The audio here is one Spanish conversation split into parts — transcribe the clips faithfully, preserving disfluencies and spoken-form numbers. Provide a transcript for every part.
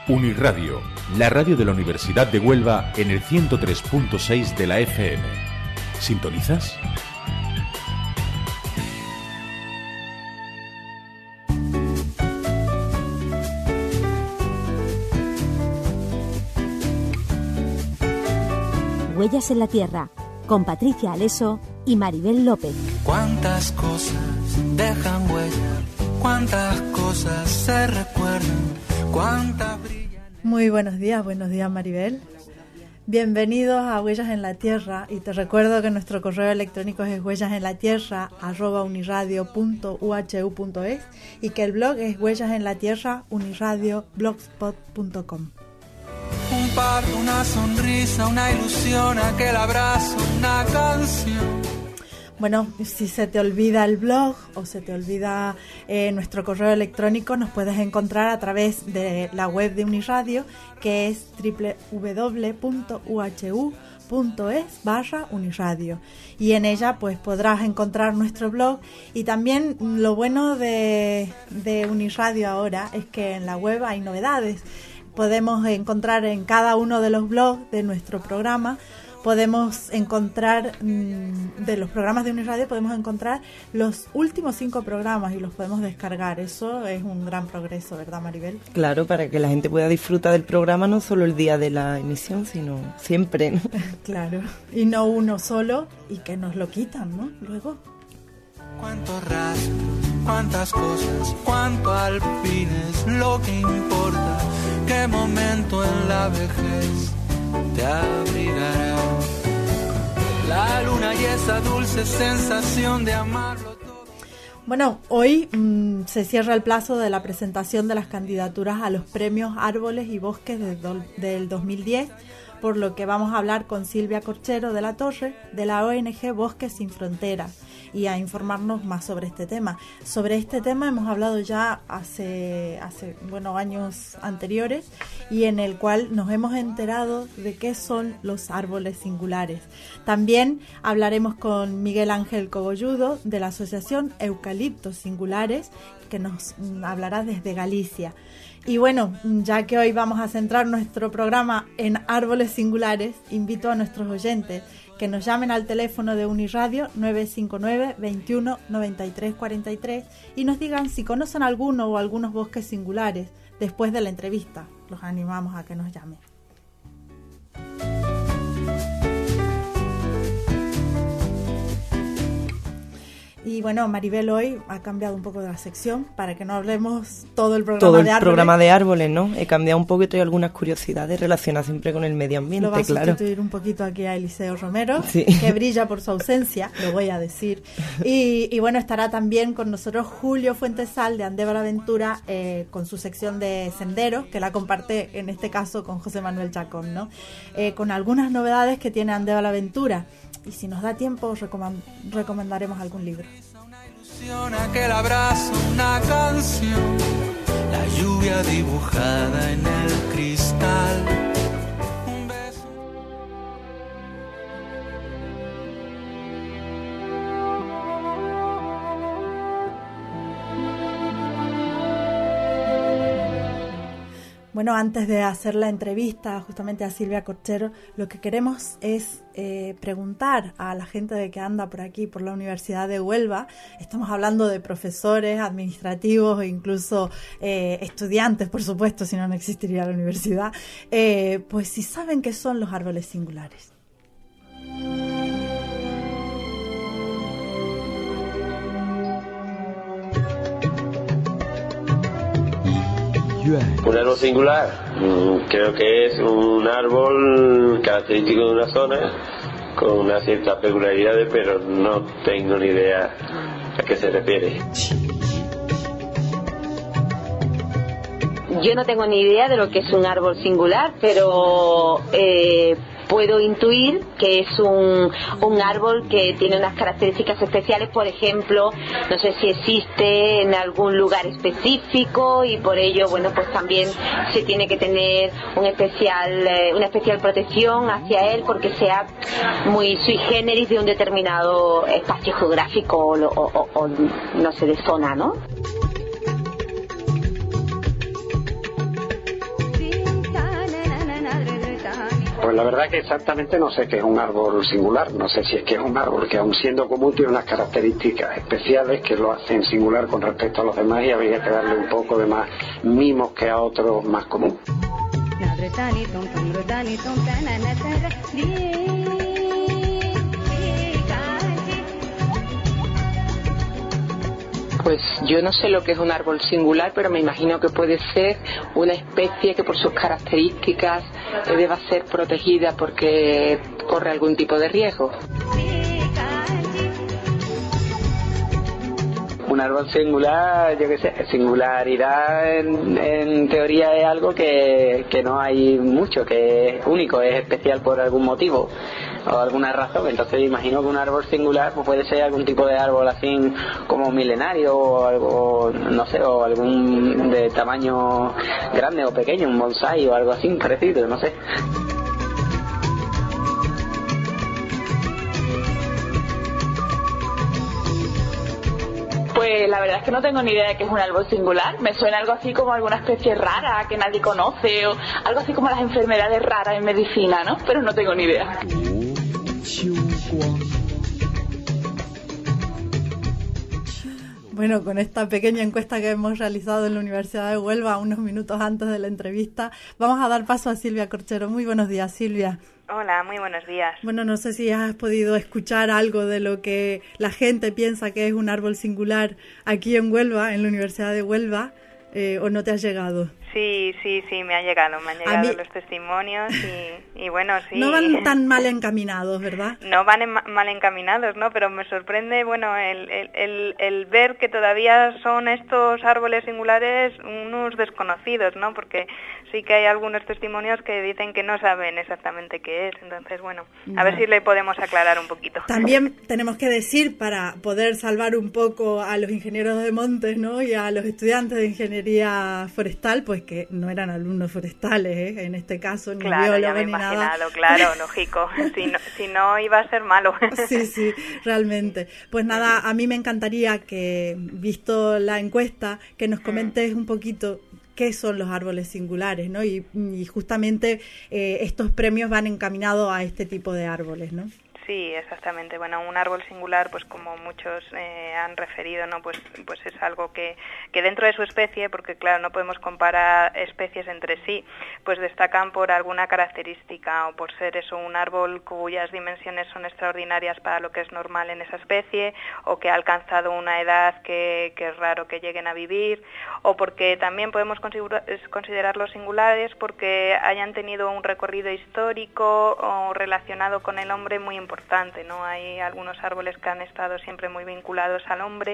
Unirradio, la radio de la Universidad de Huelva en el ciento tres punto seis de la F M. ¿Sintonizas? Huellas en la Tierra, con Patricia Aleso y Maribel López. Cuántas cosas dejan huella, cuántas cosas se recuerdan, cuántas brillan. Muy buenos días, buenos días Maribel. Bienvenidos a Huellas en la Tierra, y te recuerdo que nuestro correo electrónico es huellasenlatierra arroba uniradio punto u h u punto es y que el blog es huellasenlatierra uniradio blogspot punto com. Un par, una sonrisa, una ilusión, aquel abrazo, una canción. Bueno, si se te olvida el blog o se te olvida eh, nuestro correo electrónico, nos puedes encontrar a través de la web de Uniradio, que es doble u doble u doble u punto u h u punto es barra uniradio, y en ella pues podrás encontrar nuestro blog. Y también lo bueno de, de Uniradio ahora es que en la web hay novedades. Podemos encontrar en cada uno de los blogs de nuestro programa, podemos encontrar, mmm, de los programas de Uniradio, podemos encontrar los últimos cinco programas y los podemos descargar. Eso es un gran progreso, ¿verdad, Maribel? Claro, para que la gente pueda disfrutar del programa no solo el día de la emisión, sino siempre, ¿no? Claro, y no uno solo y que nos lo quitan, ¿no? Luego. Cuántos rastros, cuántas cosas, cuánto al fin es lo que importa, qué momento en la vejez te abrigará la luna y esa dulce sensación de amarlo todo. Bueno, hoy mmm, se cierra el plazo de la presentación de las candidaturas a los premios Árboles y Bosques de do, del dos mil diez, por lo que vamos a hablar con Silvia Corchero de la Torre, de la O N G Bosques Sin Fronteras, y a informarnos más sobre este tema. Sobre este tema hemos hablado ya hace, hace bueno, años anteriores, y en el cual nos hemos enterado de qué son los árboles singulares. También hablaremos con Miguel Ángel Cogolludo de la Asociación Eucaliptos Singulares, que nos hablará desde Galicia. Y bueno, ya que hoy vamos a centrar nuestro programa en árboles singulares, invito a nuestros oyentes que nos llamen al teléfono de Uniradio nueve cinco nueve, veintiuno, noventa y tres cuarenta y tres y nos digan si conocen alguno o algunos bosques singulares. Después de la entrevista, los animamos a que nos llamen. Y bueno, Maribel hoy ha cambiado un poco de la sección para que no hablemos todo el programa todo el de árboles. programa de árboles, ¿no? He cambiado un poco y traigo algunas curiosidades relacionadas siempre con el medio ambiente, claro. Lo va a claro. sustituir un poquito aquí a Eliseo Romero, sí. Que brilla por su ausencia, lo voy a decir. Y, y bueno, estará también con nosotros Julio Fuentesal de Andévar Aventura, eh, con su sección de senderos, que la comparte en este caso con José Manuel Chacón, ¿no? Eh, con algunas novedades que tiene Andévar Aventura. Y si nos da tiempo, recomend- recomendaremos algún libro. Una ilusión, aquel abrazo, una canción, la lluvia dibujada en el cristal. Un beso. Bueno, antes de hacer la entrevista justamente a Silvia Corchero, lo que queremos es eh, preguntar a la gente de que anda por aquí, por la Universidad de Huelva. Estamos hablando de profesores, administrativos e incluso eh, estudiantes, por supuesto, si no, no existiría la universidad. Eh, pues si saben qué son los árboles singulares. Un árbol singular, creo que es un árbol característico de una zona con una cierta peculiaridad, pero no tengo ni idea a qué se refiere. Yo no tengo ni idea de lo que es un árbol singular, pero eh, puedo intuir que es un, un árbol que tiene unas características especiales. Por ejemplo, no sé si existe en algún lugar específico y por ello, bueno, pues también se tiene que tener un especial, eh, una especial protección hacia él porque sea muy sui generis de un determinado espacio geográfico o, o, o, o no sé, de zona, ¿no? Sí, Pues la verdad que exactamente no sé qué es un árbol singular, no sé si es que es un árbol que aun siendo común tiene unas características especiales que lo hacen singular con respecto a los demás y habría que darle un poco de más mimos que a otros más común. Pues yo no sé lo que es un árbol singular, pero me imagino que puede ser una especie que por sus características deba ser protegida porque corre algún tipo de riesgo. Un árbol singular, yo qué sé, singularidad en, en teoría es algo que, que no hay mucho, que es único, es especial por algún motivo o alguna razón. Entonces imagino que un árbol singular pues puede ser algún tipo de árbol así como milenario o algo, no sé, o algún de tamaño grande o pequeño, un bonsái o algo así parecido, no sé. Pues la verdad es que no tengo ni idea de qué es un árbol singular. Me suena algo así como alguna especie rara que nadie conoce o algo así como las enfermedades raras en medicina, ¿no? Pero no tengo ni idea. Bueno, con esta pequeña encuesta que hemos realizado en la Universidad de Huelva unos minutos antes de la entrevista, vamos a dar paso a Silvia Corchero. Muy buenos días, Silvia. Hola, muy buenos días. Bueno, no sé si has podido escuchar algo de lo que la gente piensa que es un árbol singular aquí en Huelva, en la Universidad de Huelva, eh, o no te has llegado. Sí, sí, sí, me ha llegado, me han llegado mí... los testimonios y, y bueno, sí. No van tan mal encaminados, ¿verdad? No van en, mal encaminados, ¿no? Pero me sorprende, bueno, el, el, el, el ver que todavía son estos árboles singulares unos desconocidos, ¿no? Porque sí que hay algunos testimonios que dicen que no saben exactamente qué es. Entonces, bueno, a no. ver si le podemos aclarar un poquito. También tenemos que decir, para poder salvar un poco a los ingenieros de montes, ¿no? Y a los estudiantes de ingeniería forestal, pues que no eran alumnos forestales, ¿eh? En este caso, ni claro, biólogos ya me he ni imaginado, nada. Claro, lógico. Si no, si no iba a ser malo. Sí, sí, realmente. Pues nada, a mí me encantaría que, visto la encuesta, que nos comentes un poquito qué son los árboles singulares, ¿no? Y, y justamente eh, estos premios van encaminados a este tipo de árboles, ¿no? Sí, exactamente. Bueno, un árbol singular, pues como muchos eh, han referido, ¿no? Pues, pues es algo que, que dentro de su especie, porque claro, no podemos comparar especies entre sí, pues destacan por alguna característica o por ser eso, un árbol cuyas dimensiones son extraordinarias para lo que es normal en esa especie, o que ha alcanzado una edad que, que es raro que lleguen a vivir, o porque también podemos considerarlos singulares porque hayan tenido un recorrido histórico o relacionado con el hombre muy importante. Importante, ¿no? Hay algunos árboles que han estado siempre muy vinculados al hombre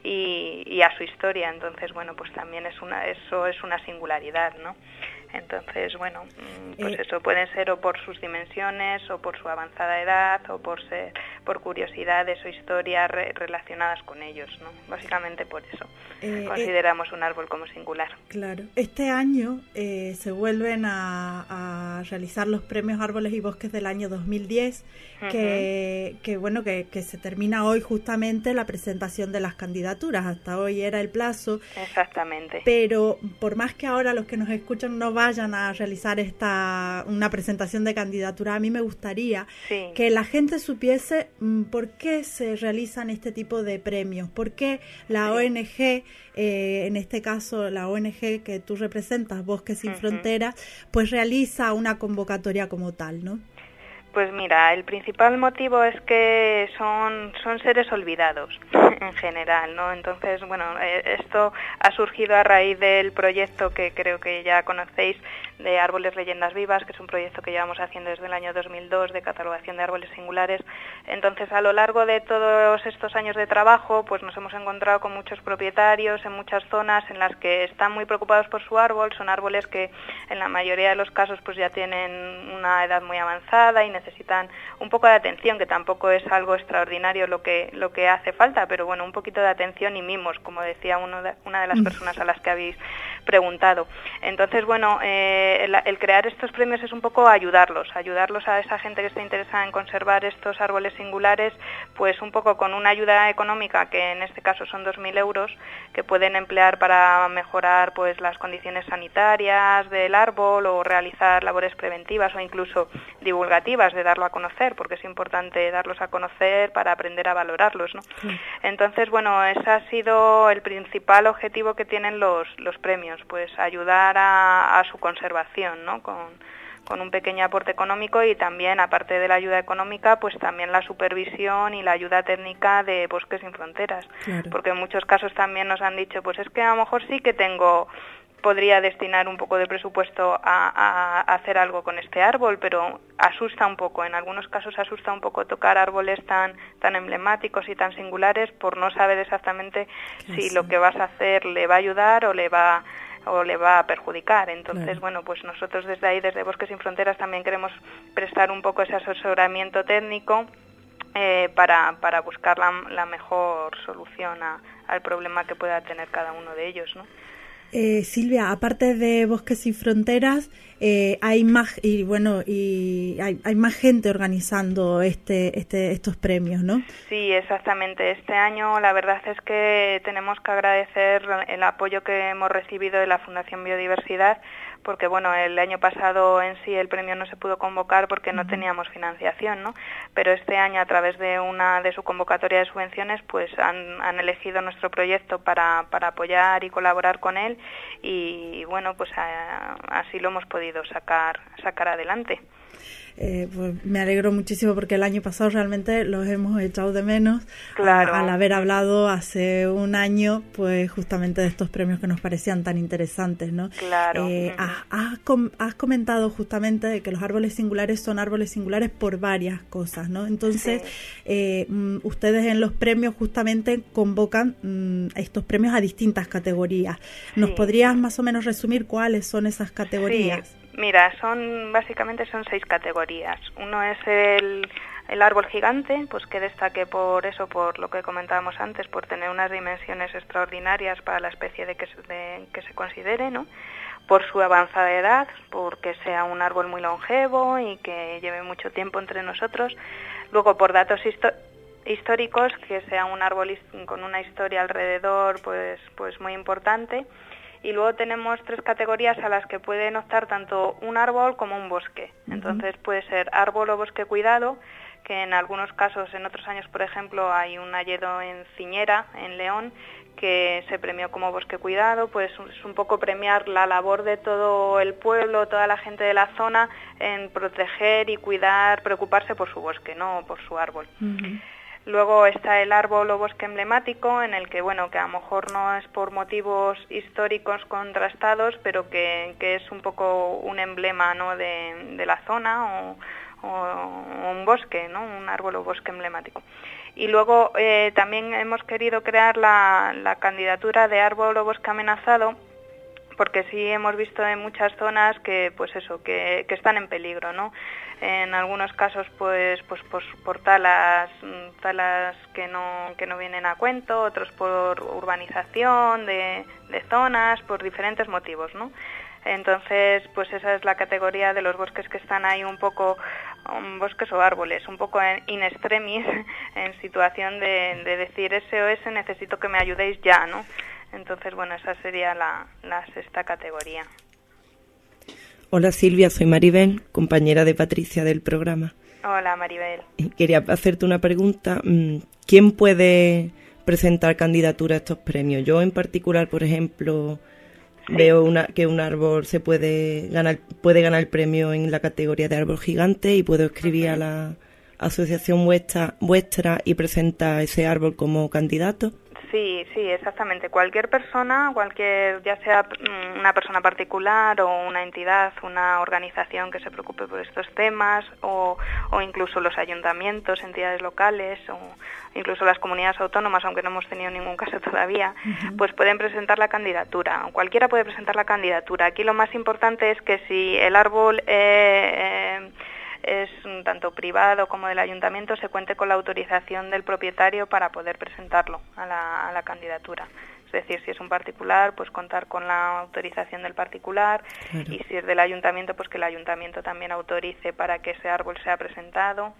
y, y a su historia, entonces, bueno, pues también es una, eso es una singularidad, ¿no? Entonces, bueno, pues eh, eso pueden ser o por sus dimensiones o por su avanzada edad o por ser por curiosidades o historias re, relacionadas con ellos, ¿no? Básicamente por eso eh, consideramos eh, un árbol como singular. Claro. Este año eh, se vuelven a, a realizar los premios Árboles y Bosques del año dos mil diez, uh-huh. que, que bueno que, que se termina hoy justamente la presentación de las candidaturas. Hasta hoy era el plazo. Exactamente. Pero por más que ahora los que nos escuchan no vayan a realizar esta una presentación de candidatura, a mí me gustaría sí. que la gente supiese mm, por qué se realizan este tipo de premios, por qué la sí. O N G, eh, en este caso la O N G que tú representas, Bosques Sin uh-huh. Fronteras, pues realiza una convocatoria como tal, ¿no? Pues mira, el principal motivo es que son, son seres olvidados en general, ¿no? Entonces, bueno, esto ha surgido a raíz del proyecto que creo que ya conocéis de Árboles Leyendas Vivas, que es un proyecto que llevamos haciendo desde el año dos mil dos de catalogación de árboles singulares. Entonces, a lo largo de todos estos años de trabajo, pues nos hemos encontrado con muchos propietarios en muchas zonas en las que están muy preocupados por su árbol. Son árboles que en la mayoría de los casos pues ya tienen una edad muy avanzada y necesitan un poco de atención, que tampoco es algo extraordinario lo que lo que hace falta, pero bueno, un poquito de atención y mimos, como decía uno de, una de las personas a las que habéis preguntado. Entonces, bueno, eh, el, el crear estos premios es un poco ayudarlos, ayudarlos a esa gente que está interesada en conservar estos árboles singulares, pues un poco con una ayuda económica, que en este caso son dos mil euros, que pueden emplear para mejorar pues las condiciones sanitarias del árbol o realizar labores preventivas o incluso divulgativas de darlo a conocer, porque es importante darlos a conocer para aprender a valorarlos, ¿no? Sí. Entonces, bueno, ese ha sido el principal objetivo que tienen los, los premios, pues ayudar a, a su conservación, ¿no? Con, con un pequeño aporte económico y también, aparte de la ayuda económica, pues también la supervisión y la ayuda técnica de Bosques Sin Fronteras. Claro. Porque en muchos casos también nos han dicho, pues es que a lo mejor sí que tengo... podría destinar un poco de presupuesto a, a, a hacer algo con este árbol, pero asusta un poco, en algunos casos asusta un poco tocar árboles tan tan emblemáticos y tan singulares por no saber exactamente si sí. lo que vas a hacer le va a ayudar o le va o le va a perjudicar. Entonces, claro. bueno, pues nosotros desde ahí, desde Bosques Sin Fronteras, también queremos prestar un poco ese asesoramiento técnico eh, para, para buscar la, la mejor solución a, al problema que pueda tener cada uno de ellos, ¿no? Eh, Silvia, aparte de Bosques Sin Fronteras, eh, hay más y bueno y hay, hay más gente organizando este, este estos premios, ¿no? Sí, exactamente. Este año la verdad es que tenemos que agradecer el apoyo que hemos recibido de la Fundación Biodiversidad, porque bueno, el año pasado en sí el premio no se pudo convocar porque no teníamos financiación, ¿no? Pero este año, a través de una de su convocatoria de subvenciones, pues han, han elegido nuestro proyecto para, para apoyar y colaborar con él, y bueno, pues a, así lo hemos podido sacar sacar adelante. Eh, pues me alegro muchísimo, porque el año pasado realmente los hemos echado de menos, claro. a, al haber hablado hace un año pues justamente de estos premios que nos parecían tan interesantes, ¿no? Claro. Eh, uh-huh. has, has, com- has comentado justamente de que los árboles singulares son árboles singulares por varias cosas, ¿no? Entonces, sí. eh, mm, ustedes en los premios justamente convocan mm, estos premios a distintas categorías. ¿Nos sí. podrías más o menos resumir cuáles son esas categorías? Sí. Mira, son básicamente son seis categorías. Uno es el, el árbol gigante, pues que destaque por eso, por lo que comentábamos antes, por tener unas dimensiones extraordinarias para la especie de que, se, de, que se considere, ¿no? Por su avanzada edad, porque sea un árbol muy longevo y que lleve mucho tiempo entre nosotros. Luego, por datos histo- históricos, que sea un árbol con una historia alrededor, pues, pues muy importante. Y luego tenemos tres categorías a las que pueden optar tanto un árbol como un bosque. Entonces puede ser árbol o bosque cuidado, que en algunos casos, en otros años, por ejemplo, hay un hayedo en Ciñera, en León, que se premió como bosque cuidado. Pues es un poco premiar la labor de todo el pueblo, toda la gente de la zona, en proteger y cuidar, preocuparse por su bosque, no por su árbol. Uh-huh. Luego está el árbol o bosque emblemático, en el que, bueno, que a lo mejor no es por motivos históricos contrastados, pero que, que es un poco un emblema, ¿no?, de, de la zona, o, o un bosque, ¿no?, un árbol o bosque emblemático. Y luego eh, también hemos querido crear la, la candidatura de árbol o bosque amenazado, porque sí hemos visto en muchas zonas que, pues eso, que, que están en peligro, ¿no? En algunos casos, pues, pues, pues por talas, talas que no, que no vienen a cuento, otros por urbanización de, de zonas, por diferentes motivos, ¿no? Entonces, pues esa es la categoría de los bosques que están ahí un poco, um, bosques o árboles, un poco en in extremis, en situación de, de decir S O S, necesito que me ayudéis ya, ¿no? Entonces, bueno, esa sería la, la sexta categoría. Hola Silvia, soy Maribel, compañera de Patricia del programa. Hola Maribel. Quería hacerte una pregunta. ¿Quién puede presentar candidatura a estos premios? Yo en particular, por ejemplo, sí. veo una, que un árbol se puede ganar, puede ganar el premio en la categoría de árbol gigante, y puedo escribir uh-huh. a la asociación vuestra, vuestra y presentar ese árbol como candidato. Sí, sí, exactamente. Cualquier persona, cualquier, ya sea una persona particular o una entidad, una organización que se preocupe por estos temas, o, o incluso los ayuntamientos, entidades locales, o incluso las comunidades autónomas, aunque no hemos tenido ningún caso todavía, uh-huh. pues pueden presentar la candidatura. Cualquiera puede presentar la candidatura. Aquí lo más importante es que si el árbol eh, eh, es tanto privado como del ayuntamiento, se cuente con la autorización del propietario para poder presentarlo a la, a la candidatura. Es decir, si es un particular, pues contar con la autorización del particular, claro. Y si es del ayuntamiento, pues que el ayuntamiento también autorice para que ese árbol sea presentado.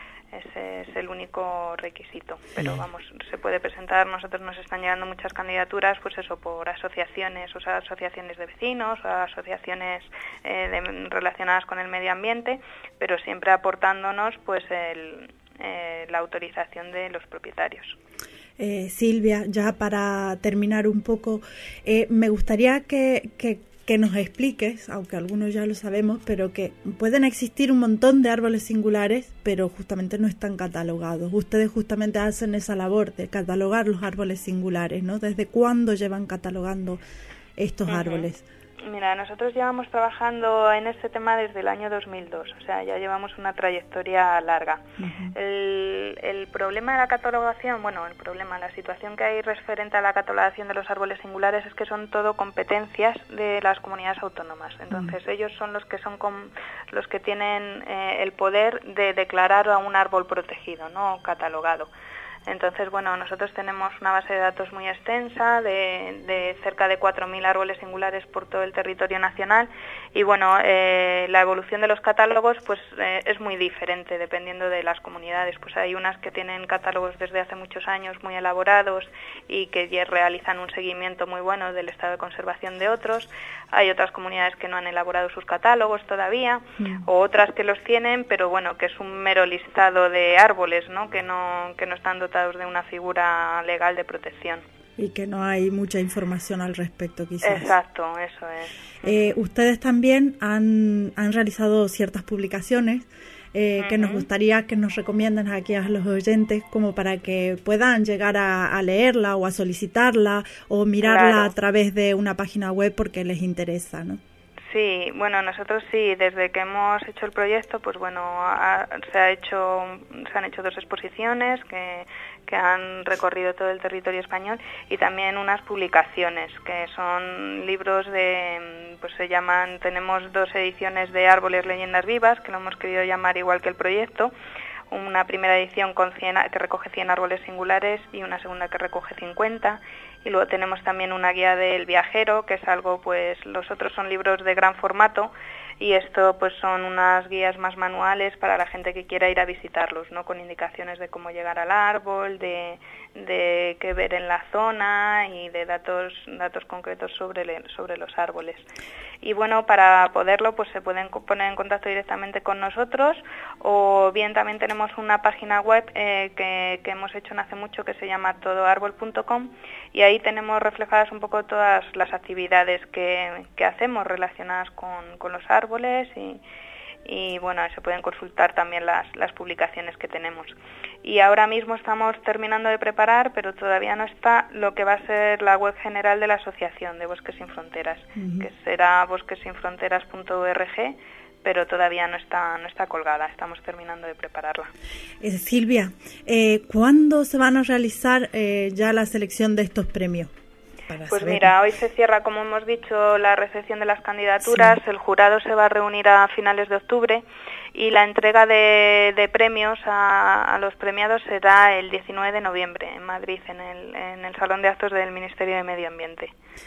Ese es el único requisito. Pero vamos, se puede presentar, nosotros nos están llegando muchas candidaturas, pues eso, por asociaciones, o sea, asociaciones de vecinos, o asociaciones eh, de, relacionadas con el medio ambiente, pero siempre aportándonos pues el, eh, la autorización de los propietarios. Eh, Silvia, ya para terminar un poco, eh, me gustaría que, que, que nos expliques, aunque algunos ya lo sabemos, pero que pueden existir un montón de árboles singulares, pero justamente no están catalogados. Ustedes justamente hacen esa labor de catalogar los árboles singulares, ¿no? ¿Desde cuándo llevan catalogando estos uh-huh. árboles? Mira, nosotros llevamos trabajando en este tema desde el año dos mil dos, o sea, ya llevamos una trayectoria larga. Uh-huh. El, el problema de la catalogación, bueno, el problema, la situación que hay referente a la catalogación de los árboles singulares es que son todo competencias de las comunidades autónomas. Entonces, uh-huh. ellos son los que son com, los que tienen eh, el poder de declarar a un árbol protegido, no catalogado. Entonces, bueno, nosotros tenemos una base de datos muy extensa de, de cerca de cuatro mil árboles singulares por todo el territorio nacional y, bueno, eh, la evolución de los catálogos pues eh, es muy diferente dependiendo de las comunidades. Pues hay unas que tienen catálogos desde hace muchos años muy elaborados y que ya realizan un seguimiento muy bueno del estado de conservación de otros. Hay otras comunidades que no han elaborado sus catálogos todavía, mm. o otras que los tienen, pero bueno, que es un mero listado de árboles, ¿no? Que no, que no están dotados de una figura legal de protección. Y que no hay mucha información al respecto, quizás. Exacto, eso es. Eh, ustedes también han, han realizado ciertas publicaciones eh, uh-huh. que nos gustaría que nos recomienden aquí a los oyentes como para que puedan llegar a, a leerla o a solicitarla o mirarla claro. a través de una página web porque les interesa, ¿no? Sí, bueno, nosotros sí, desde que hemos hecho el proyecto, pues bueno, ha, se ha hecho, se han hecho dos exposiciones que, que han recorrido todo el territorio español y también unas publicaciones que son libros de, pues se llaman, tenemos dos ediciones de Árboles, Leyendas Vivas, que lo hemos querido llamar igual que el proyecto. Una primera edición con cien, que recoge cien árboles singulares y una segunda que recoge cincuenta. Y luego tenemos también una guía del viajero, que es algo, pues los otros son libros de gran formato y esto pues son unas guías más manuales para la gente que quiera ir a visitarlos, ¿no? Con indicaciones de cómo llegar al árbol, de, de qué ver en la zona y de datos datos concretos sobre, le, sobre los árboles. Y bueno, para poderlo pues se pueden poner en contacto directamente con nosotros o bien también tenemos una página web eh, que, que hemos hecho no hace mucho que se llama todo árbol punto com y ahí tenemos reflejadas un poco todas las actividades que, que hacemos relacionadas con, con los árboles y, y bueno, se pueden consultar también las, las publicaciones que tenemos. Y ahora mismo estamos terminando de preparar, pero todavía no está lo que va a ser la web general de la Asociación de Bosques Sin Fronteras, uh-huh. que será bosques sin fronteras punto org, pero todavía no está no está colgada, estamos terminando de prepararla. Eh, Silvia, eh, ¿cuándo se van a realizar eh, ya la selección de estos premios? Pues mira, hoy se cierra, como hemos dicho, la recepción de las candidaturas, sí. El jurado se va a reunir a finales de octubre y la entrega de, de premios a, a los premiados será el diecinueve de noviembre en Madrid, en el, en el Salón de Actos del Ministerio de Medio Ambiente.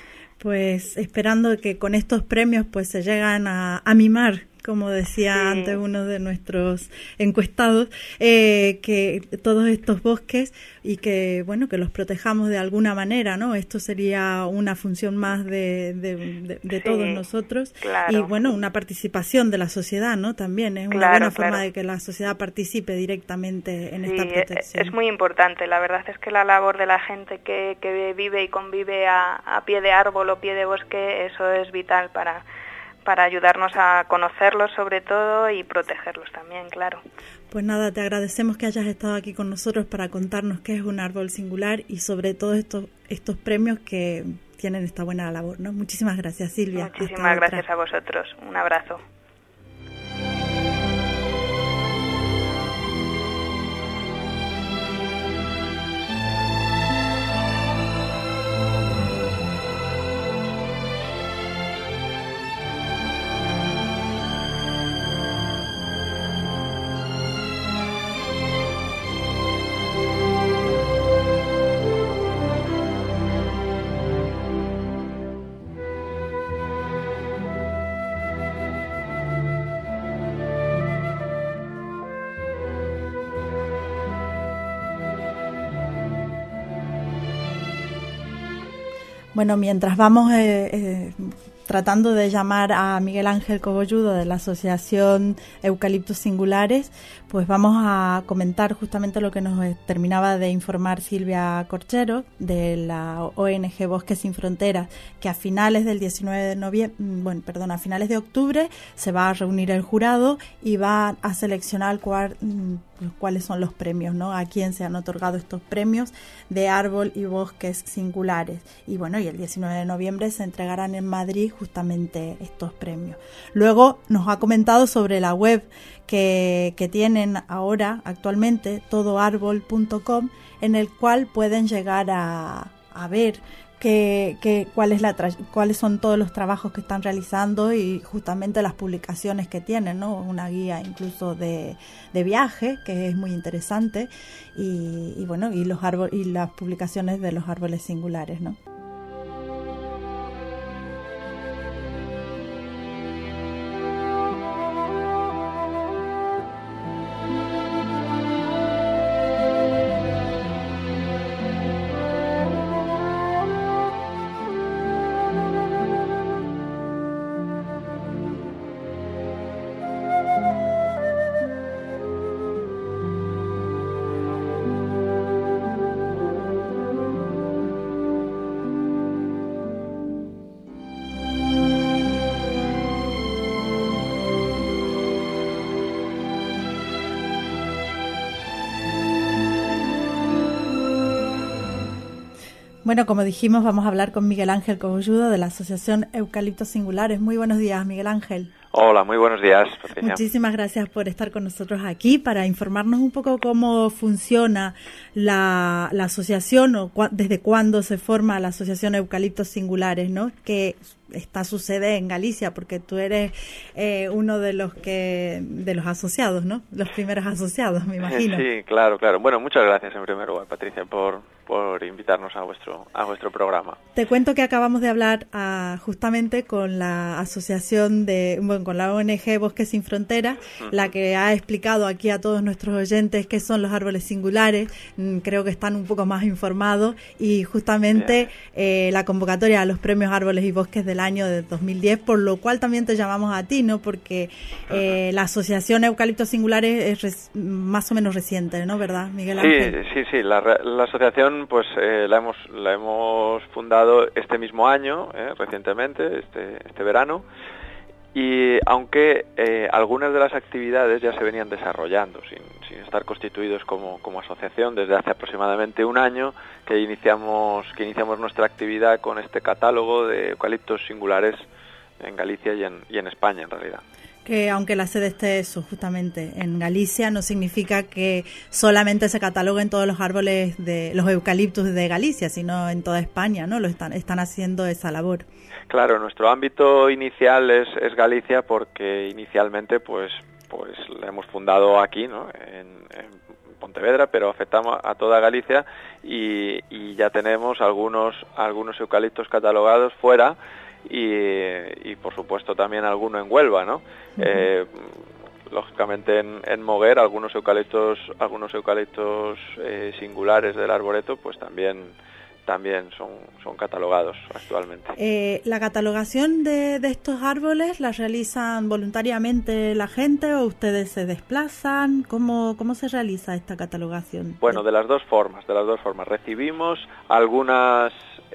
Pues esperando que con estos premios pues se llegan a, a mimar, como decía sí. antes uno de nuestros encuestados, eh, que todos estos bosques y que bueno que los protejamos de alguna manera, ¿no? Esto sería una función más de, de, de, de sí, todos nosotros claro. y bueno una participación de la sociedad, ¿no? También es una claro, buena claro. forma de que la sociedad participe directamente en sí, esta protección. Es muy importante, la verdad es que la labor de la gente que, que vive y convive a, a pie de árbol o pie de bosque, eso es vital para para ayudarnos a conocerlos sobre todo y protegerlos también, claro. Pues nada, te agradecemos que hayas estado aquí con nosotros para contarnos qué es un árbol singular y sobre todo estos estos premios que tienen esta buena labor, ¿no? Muchísimas gracias, Silvia. Muchísimas gracias a vosotros. Un abrazo. Bueno, mientras vamos eh, eh, tratando de llamar a Miguel Ángel Cogolludo de la Asociación Eucaliptos Singulares, pues vamos a comentar justamente lo que nos terminaba de informar Silvia Corchero de la O N G Bosques Sin Fronteras, que a finales del diecinueve de noviembre, bueno, perdón, a finales de octubre se va a reunir el jurado y va a seleccionar cuál, cuáles son los premios, ¿no? A quién se han otorgado estos premios de árbol y bosques singulares. Y bueno, y el diecinueve de noviembre se entregarán en Madrid justamente estos premios. Luego nos ha comentado sobre la web que, que tienen ahora actualmente, todo árbol punto com, en el cual pueden llegar a, a ver que, que, cuál es la tra- cuáles son todos los trabajos que están realizando y justamente las publicaciones que tienen, ¿no? Una guía incluso de, de viaje, que es muy interesante, y, y bueno, y los árbol- y las publicaciones de los árboles singulares, ¿no? Bueno, como dijimos, vamos a hablar con Miguel Ángel Cogolludo de la Asociación Eucaliptos Singulares. Muy buenos días, Miguel Ángel. Hola, muy buenos días, Patricia. Muchísimas gracias por estar con nosotros aquí para informarnos un poco cómo funciona la, la asociación o cu- desde cuándo se forma la Asociación Eucaliptos Singulares, ¿no? Que está su sede en Galicia, porque tú eres eh, uno de los que de los asociados, ¿no? Los primeros asociados, me imagino. Sí, claro, claro. Bueno, muchas gracias en primer lugar, Patricia, por por invitarnos a vuestro a vuestro programa. Te cuento que acabamos de hablar uh, justamente con la asociación de, bueno, con la O N G Bosques Sin Fronteras, uh-huh. la que ha explicado aquí a todos nuestros oyentes qué son los árboles singulares. Mm, creo que están un poco más informados y justamente eh, la convocatoria a los premios Árboles y Bosques del año de dos mil diez, por lo cual también te llamamos a ti, ¿no? Porque eh, uh-huh. la asociación Eucaliptos Singulares es res, más o menos reciente, ¿no? ¿Verdad, Miguel Ángel? Sí, sí, sí. La, la asociación pues eh, la hemos la hemos fundado este mismo año, eh, recientemente, este este verano, y aunque eh, algunas de las actividades ya se venían desarrollando sin, sin estar constituidos como, como asociación desde hace aproximadamente un año que iniciamos que iniciamos nuestra actividad con este catálogo de eucaliptos singulares en Galicia y en, y en España en realidad. Que aunque la sede esté eso, justamente en Galicia, no significa que solamente se cataloguen todos los árboles de los eucaliptos de Galicia, sino en toda España, ¿no? Lo están están haciendo esa labor. Claro, nuestro ámbito inicial es, es Galicia porque inicialmente pues pues la hemos fundado aquí, ¿no? En, en Pontevedra, pero afectamos a toda Galicia y, y ya tenemos algunos algunos eucaliptos catalogados fuera. Y, y por supuesto también alguno en Huelva, ¿no? Uh-huh. Eh, lógicamente en, en Moguer algunos eucaliptos algunos eucaliptos eh, singulares del arboreto pues también también son son catalogados actualmente. Eh, ¿La catalogación de, de estos árboles la realizan voluntariamente la gente o ustedes se desplazan? ¿Cómo, cómo se realiza esta catalogación? Bueno, de las dos formas, de las dos formas. Recibimos algunas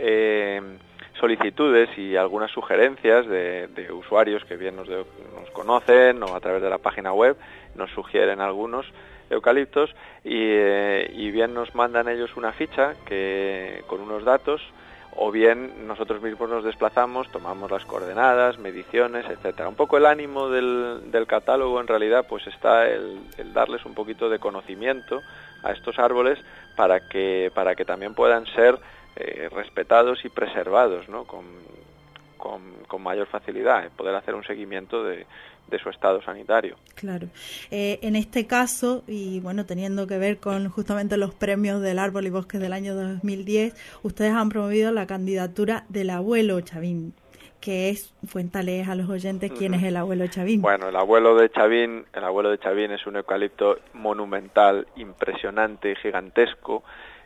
eh, solicitudes y algunas sugerencias de, de usuarios que bien nos, de, nos conocen o a través de la página web nos sugieren algunos eucaliptos y, eh, y bien nos mandan ellos una ficha que con unos datos o bien nosotros mismos nos desplazamos, tomamos las coordenadas, mediciones, etcétera. Un poco el ánimo del, del catálogo en realidad pues está el, el darles un poquito de conocimiento a estos árboles para que para que también puedan ser Eh, respetados y preservados, ¿no? con, con, con mayor facilidad, eh, poder hacer un seguimiento de, de su estado sanitario. Claro. Eh, en este caso, y bueno, teniendo que ver con justamente los premios del Árbol y Bosques del año dos mil diez, ustedes han promovido la candidatura del abuelo Chavín, que es, cuéntales a los oyentes quién uh-huh. es el abuelo Chavín. Bueno, el abuelo de Chavín, el abuelo de Chavín es un eucalipto monumental, impresionante y gigantesco,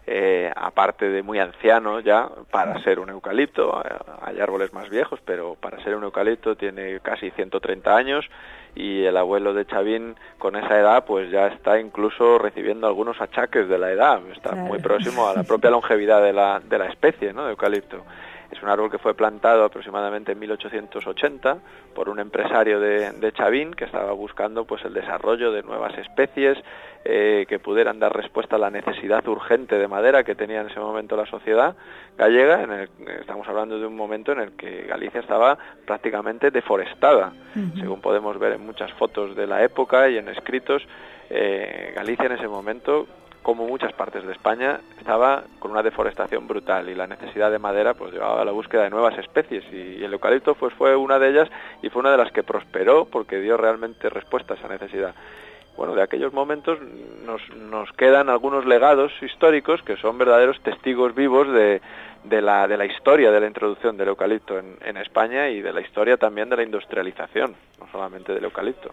eh, aparte de muy anciano ya, para ser un eucalipto, hay árboles más viejos, pero para ser un eucalipto tiene casi ciento treinta años, y el abuelo de Chavín con esa edad pues ya está incluso recibiendo algunos achaques de la edad, está claro. muy próximo a la propia longevidad de la, de la especie, ¿no?, de eucalipto. Es un árbol que fue plantado aproximadamente en mil ochocientos ochenta por un empresario de, de Chavín que estaba buscando pues el desarrollo de nuevas especies eh, que pudieran dar respuesta a la necesidad urgente de madera que tenía en ese momento la sociedad gallega. En el, estamos hablando de un momento en el que Galicia estaba prácticamente deforestada, uh-huh. según podemos ver en muchas fotos de la época y en escritos. eh, Galicia en ese momento, como muchas partes de España, estaba con una deforestación brutal y la necesidad de madera pues llevaba a la búsqueda de nuevas especies, y el eucalipto pues fue una de ellas y fue una de las que prosperó porque dio realmente respuesta a esa necesidad. Bueno, de aquellos momentos nos, nos quedan algunos legados históricos que son verdaderos testigos vivos de, de, la, de la historia de la introducción del eucalipto en, en España, y de la historia también de la industrialización, no solamente del eucalipto.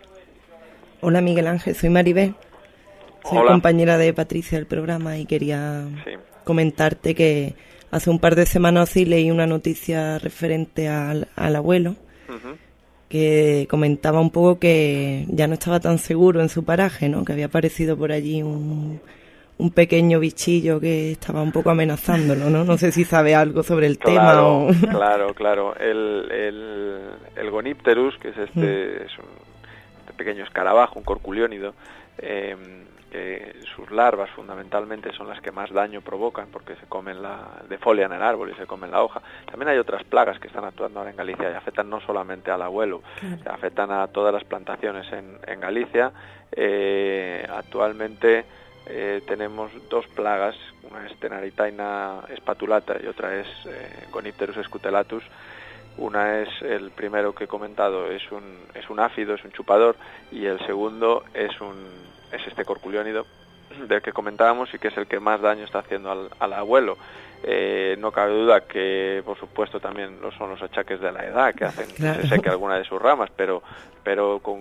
Hola Miguel Ángel, soy Maribel. Soy Hola. compañera de Patricia del programa y quería sí. comentarte que hace un par de semanas sí leí una noticia referente al, al abuelo, uh-huh. que comentaba un poco que ya no estaba tan seguro en su paraje, ¿no? Que había aparecido por allí un, un pequeño bichillo que estaba un poco amenazándolo, ¿no? No sé si sabe algo sobre el claro, tema o... Claro, claro. El, el, el Gonipterus, que es este, uh-huh. es un este pequeño escarabajo, un corculiónido, eh, que sus larvas fundamentalmente son las que más daño provocan porque se comen la defolian el árbol y se comen la hoja. También hay otras plagas que están actuando ahora en Galicia y afectan no solamente al abuelo, claro. afectan a todas las plantaciones en, en Galicia. Eh, actualmente eh, tenemos dos plagas, una es Tenaritaina spatulata y otra es eh, Gonipterus scutelatus. Una es, el primero que he comentado, es un es un áfido, es un chupador, y el segundo es un es este corculiónido del que comentábamos y que es el que más daño está haciendo al, al abuelo. Eh, no cabe duda que, por supuesto, también lo son los achaques de la edad que hacen claro. que se seque alguna de sus ramas, pero pero con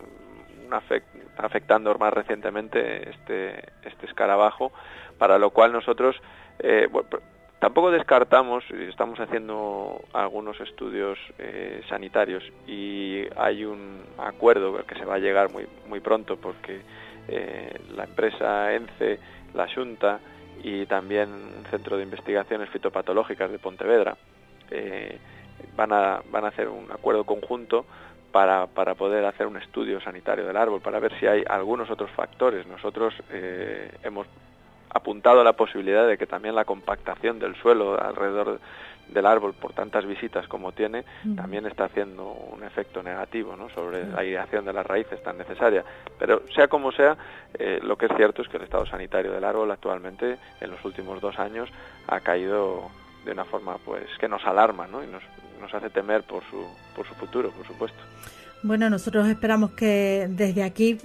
una afect, afectando más recientemente este este escarabajo, para lo cual nosotros eh, bueno, tampoco descartamos, y estamos haciendo algunos estudios eh, sanitarios, y hay un acuerdo al que se va a llegar muy muy pronto porque eh, la empresa ENCE, la Xunta y también un centro de investigaciones fitopatológicas de Pontevedra eh, van a van a hacer un acuerdo conjunto para para poder hacer un estudio sanitario del árbol, para ver si hay algunos otros factores. Nosotros eh, hemos apuntado a la posibilidad de que también la compactación del suelo alrededor del árbol por tantas visitas como tiene uh-huh. también está haciendo un efecto negativo, ¿no?, sobre uh-huh. la aireación de las raíces tan necesaria. Pero sea como sea, eh, lo que es cierto es que el estado sanitario del árbol actualmente en los últimos dos años ha caído de una forma pues que nos alarma, ¿no?, y nos, nos hace temer por su por su futuro, por supuesto. Bueno, nosotros esperamos que desde aquí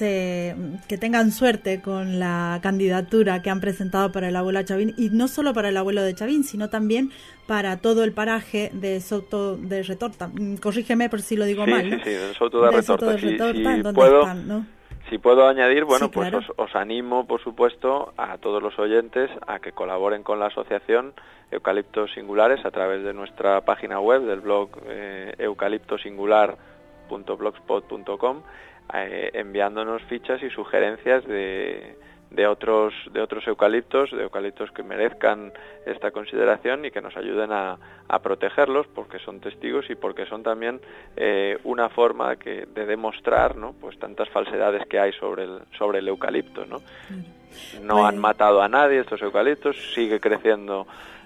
se que tengan suerte con la candidatura que han presentado para el abuelo Chavín, y no solo para el abuelo de Chavín, sino también para todo el paraje de Souto de Retorta. Corrígeme por si lo digo sí, mal, ¿no? Sí, sí, del Souto de, de Retorta. Souto de Retorta, sí, ¿dónde sí, puedo, están, no? Si puedo añadir, bueno, sí, pues claro. os, os animo, por supuesto, a todos los oyentes a que colaboren con la asociación Eucaliptos Singulares a través de nuestra página web, del blog eh, eucaliptosingular punto blogspot punto com, eh, enviándonos fichas y sugerencias de, de otros de otros eucaliptos, de eucaliptos que merezcan esta consideración y que nos ayuden a, a protegerlos, porque son testigos y porque son también eh, una forma que, de demostrar, ¿no?, pues tantas falsedades que hay sobre el sobre el eucalipto, ¿no? No bueno. han matado a nadie estos eucaliptos, sigue creciendo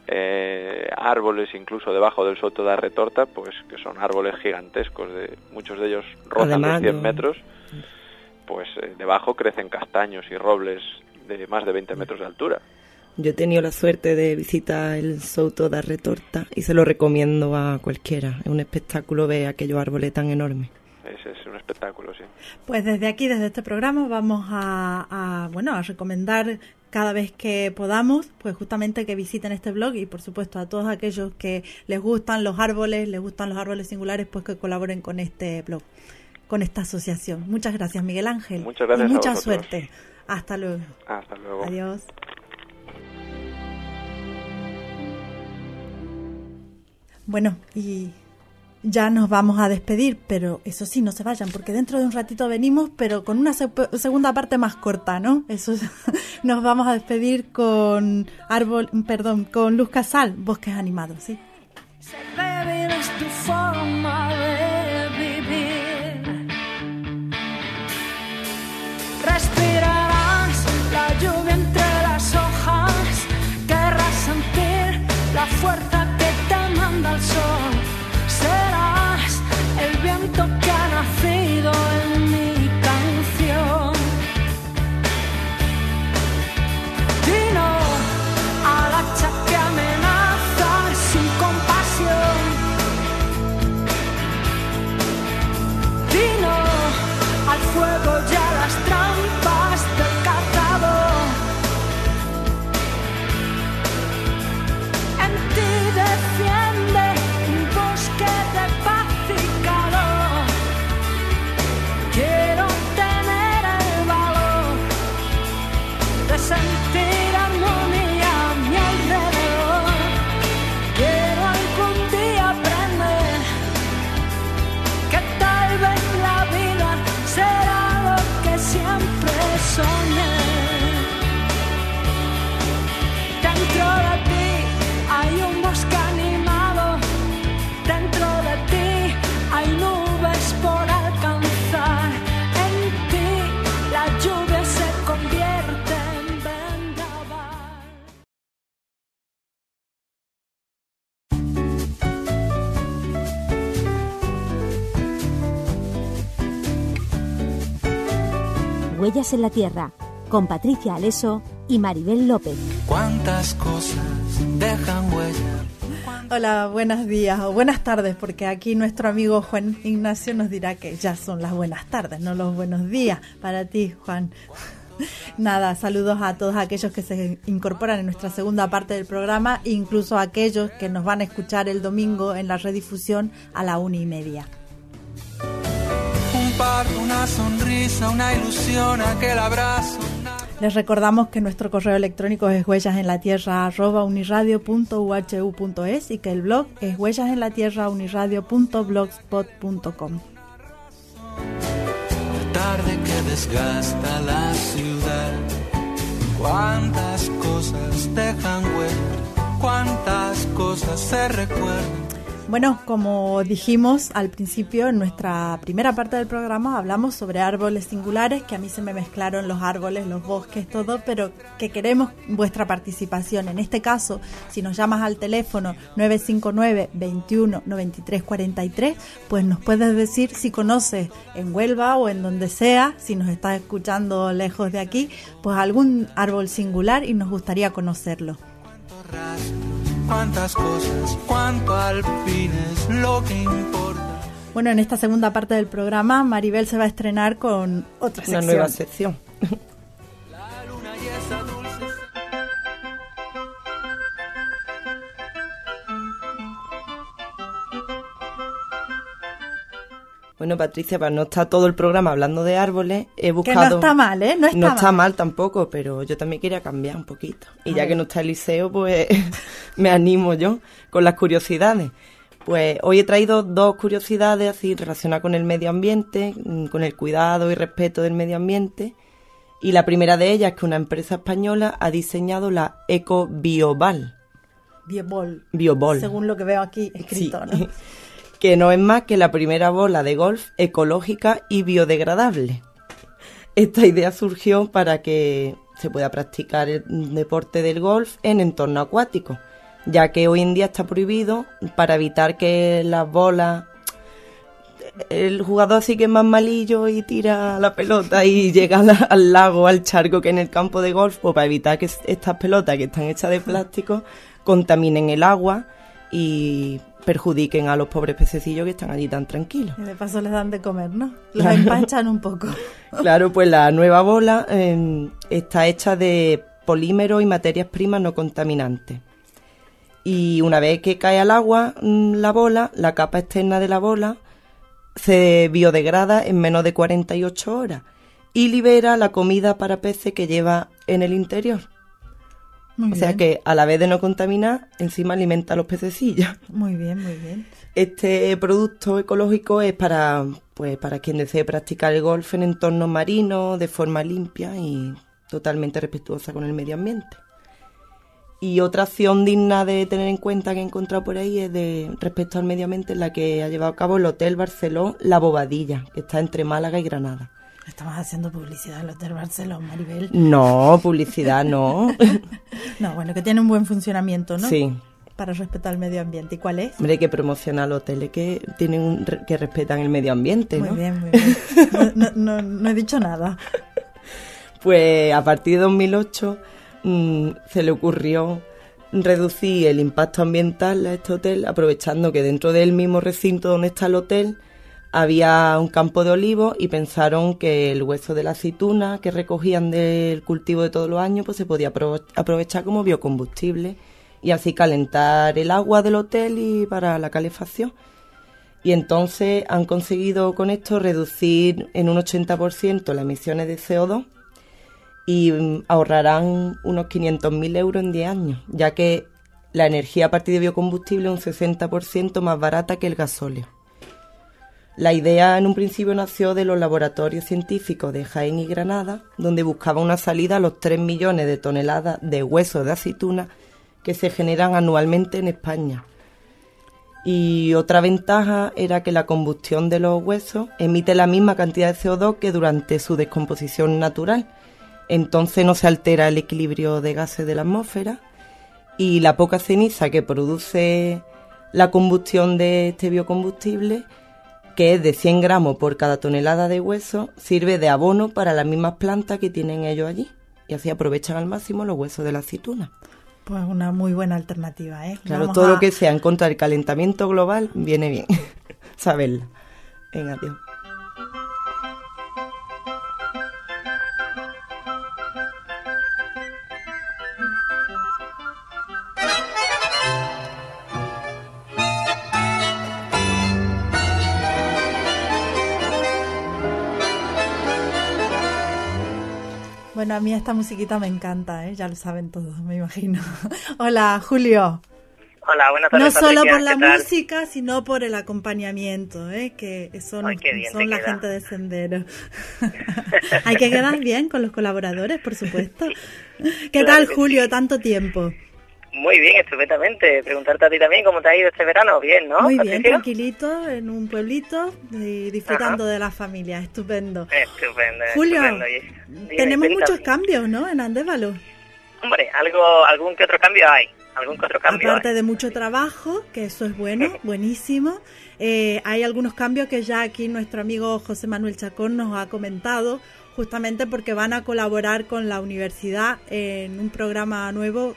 Eh, árboles incluso debajo del Souto da Retorta, pues que son árboles gigantescos, de muchos de ellos rozan los cien metros, pues eh, debajo crecen castaños y robles de más de veinte metros de altura. Yo he tenido la suerte de visitar el Souto da Retorta y se lo recomiendo a cualquiera. Es un espectáculo ver aquellos árboles tan enormes. Ese es un espectáculo, sí. Pues desde aquí, desde este programa, vamos a, a bueno a recomendar cada vez que podamos, pues justamente que visiten este blog, y por supuesto a todos aquellos que les gustan los árboles, les gustan los árboles singulares, pues que colaboren con este blog, con esta asociación. Muchas gracias, Miguel Ángel. Muchas gracias. Y mucha a vosotros. suerte. Hasta luego. Hasta luego. Adiós. Bueno, y ya nos vamos a despedir, pero eso sí, no se vayan, porque dentro de un ratito venimos, pero con una se- segunda parte más corta, ¿no? Eso es, nos vamos a despedir con árbol, perdón, con Luz Casal, Bosques Animados, ¿sí? Débil es tu forma de vivir. Respirarás la lluvia entre las hojas, querrás sentir la fuerza que te manda el sol. Serás el viento que ha nacido en mi canción. Di no al hacha que amenaza sin compasión. Di no al fuego y a las trampas del cazador. En ti defiende un bosque de paz y calor. Quiero tener el valor de sentir armonía a mi alrededor. Quiero algún día aprender que tal vez la vida será lo que siempre soñé. Dentro de ti hay un bosque animado, dentro de ti hay nubes por alcanzar. En ti la lluvia se convierte en vendaval. Huellas en la Tierra, con Patricia Aleso y Maribel López. Cuántas cosas dejan huella. Hola, buenos días o buenas tardes, porque aquí nuestro amigo Juan Ignacio nos dirá que ya son las buenas tardes, no los buenos días para ti, Juan. Nada, saludos a todos aquellos que se incorporan en nuestra segunda parte del programa, incluso a aquellos que nos van a escuchar el domingo en la redifusión a la una y media. Un par, una sonrisa, una ilusión, aquel abrazo. Les recordamos que nuestro correo electrónico es huellasenlatierra arroba uniradio punto u h u punto es y que el blog es huellasenlatierra uniradio punto blogspot punto com. Tarde que desgasta la ciudad. Cuántas cosas dejan huella, cuántas cosas se recuerdan. Bueno, como dijimos al principio, en nuestra primera parte del programa hablamos sobre árboles singulares, que a mí se me mezclaron los árboles, los bosques, todo, pero que queremos vuestra participación. En este caso, si nos llamas al teléfono nueve cinco nueve, veintiuno, noventa y tres cuarenta y tres, pues nos puedes decir si conoces en Huelva o en donde sea, si nos estás escuchando lejos de aquí, pues algún árbol singular y nos gustaría conocerlo. Cuántas cosas, cuánto al fin es lo que importa. Bueno, en esta segunda parte del programa, Maribel se va a estrenar con otra sección. Una nueva sección. La luna y esa dulce. Bueno, Patricia, para no estar todo el programa hablando de árboles, he buscado... Que no está mal, ¿eh? No está, no mal. está mal tampoco, pero yo también quería cambiar un poquito. Y A ya ver. que no está Eliseo, pues me animo yo con las curiosidades. Pues hoy he traído dos curiosidades así relacionadas con el medio ambiente, con el cuidado y respeto del medio ambiente. Y la primera de ellas es que una empresa española ha diseñado la Eco Bioball. Bioball. Bioball. Según lo que veo aquí escrito, Sí. ¿no? Que no es más que la primera bola de golf ecológica y biodegradable. Esta idea surgió para que se pueda practicar el deporte del golf en entorno acuático, ya que hoy en día está prohibido para evitar que las bolas... El jugador sí que es más malillo y tira la pelota y llega al, al lago, al charco que en el campo de golf, pues para evitar que estas pelotas que están hechas de plástico contaminen el agua y perjudiquen a los pobres pececillos que están allí tan tranquilos. Y de paso les dan de comer, ¿no? Los Claro. empanchan un poco. Claro, pues la nueva bola eh, está hecha de polímeros y materias primas no contaminantes. Y una vez que cae al agua mm, la bola, la capa externa de la bola se biodegrada en menos de cuarenta y ocho horas y libera la comida para peces que lleva en el interior. Muy o sea bien. que a la vez de no contaminar, encima alimenta a los pececillos. Muy bien, muy bien. Este producto ecológico es para, pues, para quien desee practicar el golf en entornos marinos de forma limpia y totalmente respetuosa con el medio ambiente. Y otra acción digna de tener en cuenta que he encontrado por ahí es de respecto al medio ambiente, en la que ha llevado a cabo el Hotel Barceló La Bobadilla, que está entre Málaga y Granada. Estamos haciendo publicidad al Hotel Barceló, Maribel. No, publicidad no. No, bueno, que tiene un buen funcionamiento, ¿no? Sí. Para respetar el medio ambiente. ¿Y cuál es? Hombre, hay que promocionar los hoteles que tienen un, que respetan el medio ambiente, ¿no? Muy bien, muy bien. No, no, no, no he dicho nada. Pues a partir de dos mil ocho mmm, se le ocurrió reducir el impacto ambiental a este hotel, aprovechando que dentro del mismo recinto donde está el hotel había un campo de olivos y pensaron que el hueso de la aceituna que recogían del cultivo de todos los años pues se podía aprovechar como biocombustible y así calentar el agua del hotel y para la calefacción. Y entonces han conseguido con esto reducir en un ochenta por ciento las emisiones de C O dos y ahorrarán unos quinientos mil euros en diez años, ya que la energía a partir de biocombustible es un sesenta por ciento más barata que el gasóleo. La idea en un principio nació de los laboratorios científicos de Jaén y Granada, donde buscaba una salida a los tres millones de toneladas de huesos de aceituna que se generan anualmente en España. Y otra ventaja era que la combustión de los huesos emite la misma cantidad de C O dos que durante su descomposición natural. Entonces no se altera el equilibrio de gases de la atmósfera y la poca ceniza que produce la combustión de este biocombustible, que es de cien gramos por cada tonelada de hueso, sirve de abono para las mismas plantas que tienen ellos allí. Y así aprovechan al máximo los huesos de la aceituna. Pues una muy buena alternativa, ¿eh? Claro, Vamos todo a... lo que sea en contra del calentamiento global viene bien saberlo. Venga, adiós. Bueno, a mí esta musiquita me encanta, ¿eh? Ya lo saben todos, me imagino. Hola, Julio. Hola, buenas tardes, No solo Patricia, por la ¿qué tal? música, sino por el acompañamiento, ¿eh? Que son, Ay, qué bien son te la queda. gente de Sendero. Hay que quedar bien con los colaboradores, por supuesto. ¿Qué Claro tal, que Julio? sí. Tanto tiempo. Muy bien, estupendamente. Preguntarte a ti también cómo te ha ido este verano. Bien, ¿no? Muy bien, Patricia? tranquilito, en un pueblito y disfrutando Ajá. de la familia. Estupendo. Estupendo, Julio, estupendo. Y- dime, tenemos cuéntame. muchos cambios, ¿no? En Andévalo. Hombre, algo, algún que otro cambio hay. Algún que otro cambio Aparte hay. de mucho trabajo, que eso es bueno, buenísimo. Eh, hay algunos cambios que ya aquí nuestro amigo José Manuel Chacón nos ha comentado, justamente porque van a colaborar con la universidad en un programa nuevo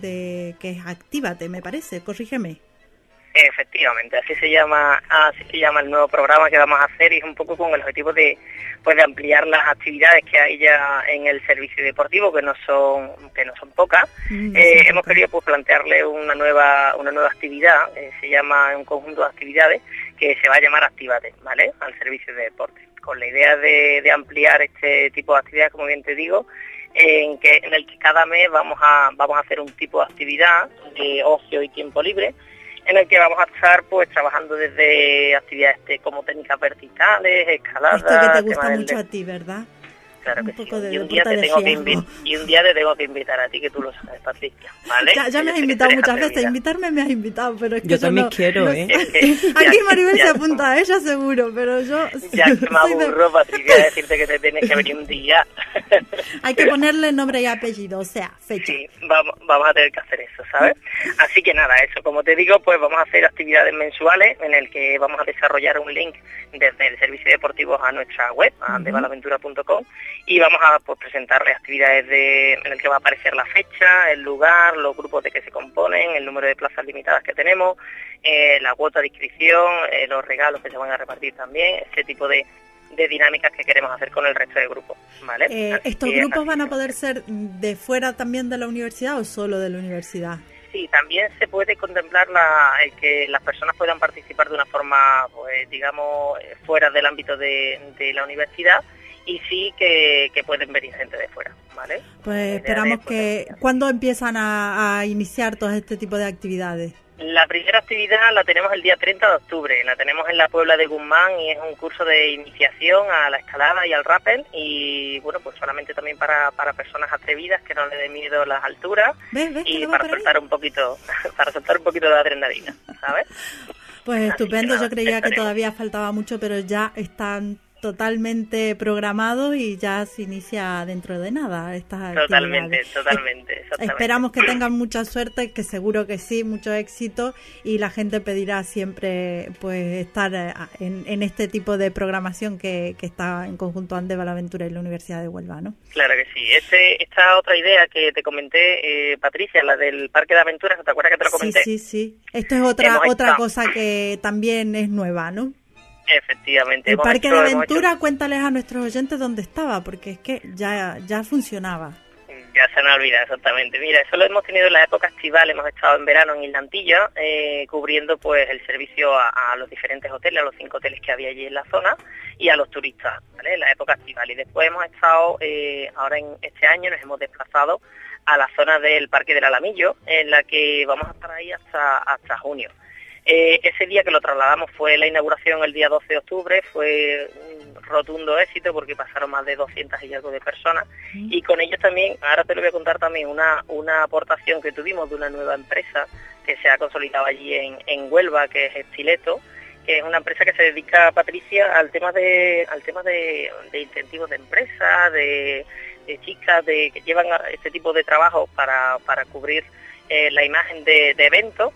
de que es Actívate, me parece, corrígeme. Efectivamente, así se llama, así se llama el nuevo programa que vamos a hacer y es un poco con el objetivo de, pues, de ampliar las actividades que hay ya en el servicio deportivo, que no son, que no son pocas. Mm, Eh, sí, hemos total. querido pues plantearle una nueva, una nueva actividad, eh, se llama un conjunto de actividades que se va a llamar Actívate, ¿vale? Al servicio de deporte, con la idea de, de ampliar este tipo de actividades, como bien te digo, en que en el que cada mes vamos a vamos a hacer un tipo de actividad de ocio y tiempo libre, en el que vamos a estar pues trabajando desde actividades de- como técnicas verticales, escaladas, Esto que te tema gusta del mucho de- a ti, ¿verdad? Claro un que sí. poco de Y un día te deporte de tengo que hierro. invi- y un día te tengo que invitar a ti, que tú lo sabes, Patricia, ¿vale? Ya, ya me Yo has sé que invitado eres muchas veces, atrevida. invitarme me has invitado, pero es que Yo yo también no- quiero, no ¿eh? sé. Es que Aquí ya- Maribel ya- se apunta a ella seguro, pero yo Ya que me soy de- aburro, Patricia, decirte que te tienes que venir un día. hay que ponerle nombre y apellido, o sea, fecha. Sí, vamos, vamos a tener que hacer eso, ¿sabes? Así que nada, eso, como te digo, pues vamos a hacer actividades mensuales en el que vamos a desarrollar un link desde el servicio deportivo a nuestra web, a andevalaventura punto com, y vamos a pues, presentarles actividades de, en el que va a aparecer la fecha, el lugar, los grupos de que se componen, el número de plazas limitadas que tenemos, eh, la cuota de inscripción, eh, los regalos que se van a repartir también, ese tipo de, de dinámicas que queremos hacer con el resto del grupo, ¿vale? Eh, Así ¿Estos que, grupos van a poder ser de fuera también de la universidad o solo de la universidad? Sí, también se puede contemplar la, el que las personas puedan participar de una forma, pues, digamos, eh, fuera del ámbito de, de la universidad y sí que, que pueden venir gente de fuera, ¿vale? Pues esperamos que... ¿Cuándo empiezan a, a iniciar todo este tipo de actividades? La primera actividad la tenemos el día treinta de octubre, la tenemos en la Puebla de Guzmán y es un curso de iniciación a la escalada y al rappel y bueno, pues solamente también para, para personas atrevidas que no le den miedo las alturas. ¿Ves, ves y para soltar un poquito, para soltar un poquito de adrenalina, ¿sabes? Pues estupendo, yo creía que todavía faltaba mucho, pero ya están totalmente programados y ya se inicia dentro de nada estas Totalmente, actividades. totalmente, exactamente. Esperamos que tengan mucha suerte, que seguro que sí, mucho éxito y la gente pedirá siempre pues estar en, en este tipo de programación que, que está en conjunto Ande Valaventura y la Universidad de Huelva, ¿no? Claro que sí. Este, esta otra idea que te comenté, eh, Patricia, la del Parque de Aventuras, ¿te acuerdas que te lo comenté? Sí, sí, sí. Esto es otra, otra cosa que también es nueva, ¿no? Efectivamente. El Parque hecho, de Aventura, hecho... cuéntales a nuestros oyentes dónde estaba, porque es que ya, ya funcionaba. Ya se me ha olvidado, exactamente. Mira, eso lo hemos tenido en la época estival, hemos estado en verano en Islantilla, eh, cubriendo pues el servicio a, a los diferentes hoteles, a los cinco hoteles que había allí en la zona, y a los turistas, ¿vale? En la época estival. Y después hemos estado, eh, ahora en este año nos hemos desplazado a la zona del Parque del Alamillo, en la que vamos a estar ahí hasta, hasta junio. Eh, ese día que lo trasladamos fue la inauguración el día doce de octubre, fue un rotundo éxito porque pasaron más de doscientas y algo de personas mm. y con ellos también, ahora te lo voy a contar también, una, una aportación que tuvimos de una nueva empresa que se ha consolidado allí en, en Huelva, que es Estileto, que es una empresa que se dedica, Patricia, al tema de al tema de, de incentivos de empresas, de, de chicas de que llevan este tipo de trabajo para, para cubrir eh, la imagen de, de eventos.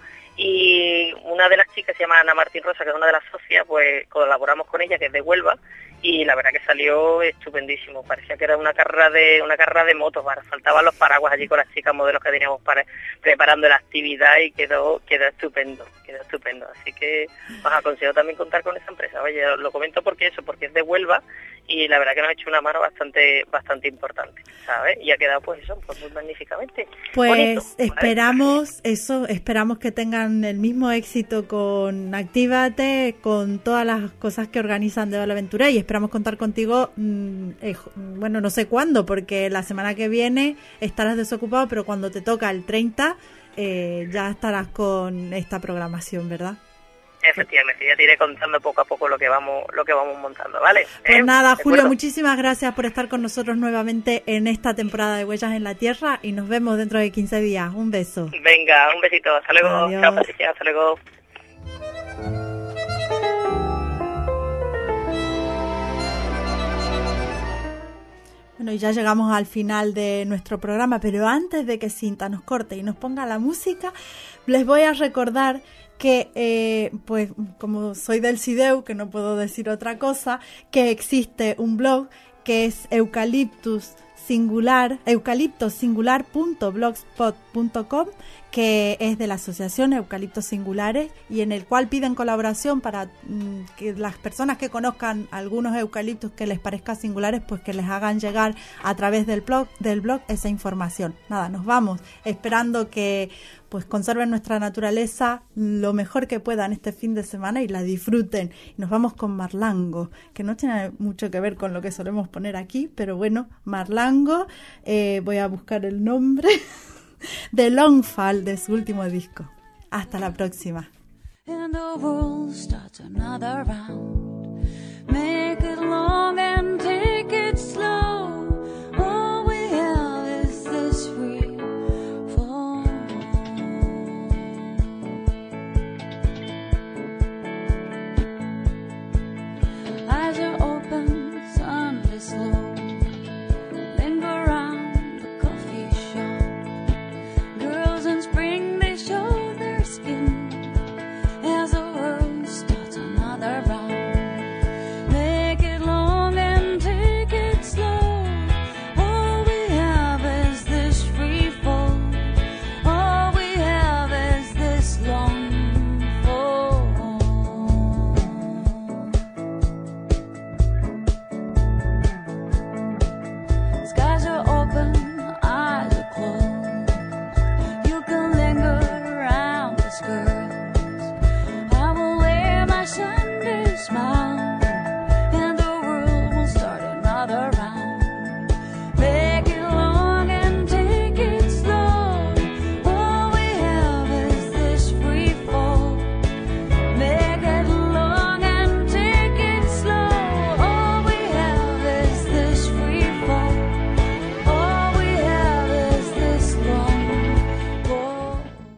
Y una de las chicas se llama Ana Martín Rosa, que es una de las socias, pues colaboramos con ella, que es de Huelva, y la verdad que salió estupendísimo. Parecía que era una carrera de una carrera de motos, faltaban los paraguas allí con las chicas modelos que teníamos para, preparando la actividad y quedó quedó estupendo, quedó estupendo. Así que os aconsejo también contar con esa empresa. Oye, lo comento porque eso, porque es de Huelva y la verdad que nos ha hecho una mano bastante bastante importante, ¿sabes? Y ha quedado pues eso, pues muy magníficamente. Pues bonito, esperamos ¿vale? eso, esperamos que tengan el mismo éxito con Actívate, con todas las cosas que organizan de Valaventura y esperamos contar contigo, mmm, eh, bueno, no sé cuándo, porque la semana que viene estarás desocupado, pero cuando te toca el treinta eh, ya estarás con esta programación, ¿verdad? Efectivamente, ya te iré contando poco a poco lo que vamos lo que vamos montando, ¿vale? Pues ¿Eh? nada, Julio, muchísimas gracias por estar con nosotros nuevamente en esta temporada de Huellas en la Tierra y nos vemos dentro de quince días. Un beso. Venga, un besito. Hasta luego. Adiós. Chao, Patricia. Hasta luego. Bueno, y ya llegamos al final de nuestro programa, pero antes de que Cinta nos corte y nos ponga la música, les voy a recordar que, eh, pues, como soy del CIDEU, que no puedo decir otra cosa, que existe un blog que es Eucaliptus Singular, eucaliptos singular punto blogspot punto com, que es de la asociación Eucaliptos Singulares y en el cual piden colaboración para mmm, que las personas que conozcan algunos eucaliptos que les parezcan singulares, pues que les hagan llegar a través del blog, del blog esa información. Nada, nos vamos esperando que pues conserven nuestra naturaleza lo mejor que puedan este fin de semana y la disfruten. Nos vamos con Marlango, que no tiene mucho que ver con lo que solemos poner aquí, pero bueno, Marlango, eh, voy a buscar el nombre de Longfall, de su último disco. Hasta la próxima. And the world starts another round. Make it long and take it slow. All we have is this free fall. Eyes are open, sunlit slow. Linger around the coffee shop. Girls in spring, they show their skin as the world starts another round.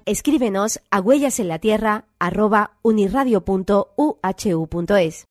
Escríbenos a huellasenlatierra arroba uniradio punto u h u punto es.